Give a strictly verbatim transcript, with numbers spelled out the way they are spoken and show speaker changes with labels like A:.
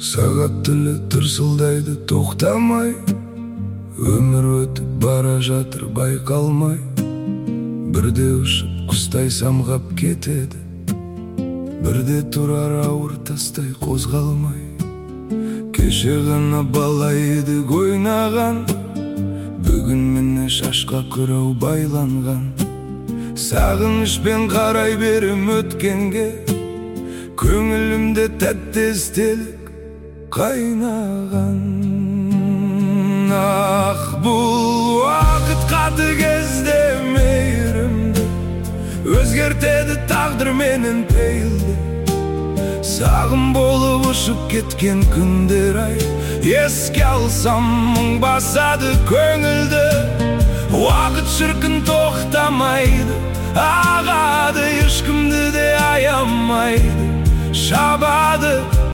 A: Сағат тілі тырсылдайды тоқтамай, өмір өтіп бара жатыр байқалмай. Бірде ұшып құстай самғап кетеді, бірде тұрар ауыр тастай қозғалмай. Кеше ғана бала едік ойнаған, бүгін міне шашқа қырау байланған. Сағынышпен қарай берем өткенге, көңілімде тәтті естелік қайнаған. Ақ, бұл уақыт қатыгезде мейірімді өзгертеді тағдыр менен пейілді. Сағым болып ұшып кеткен күндер ай, еске алсам мұң басады көңілді. Уақыт шіркін тоқтамайды, ағады, ешкімді де аямайды, шабады.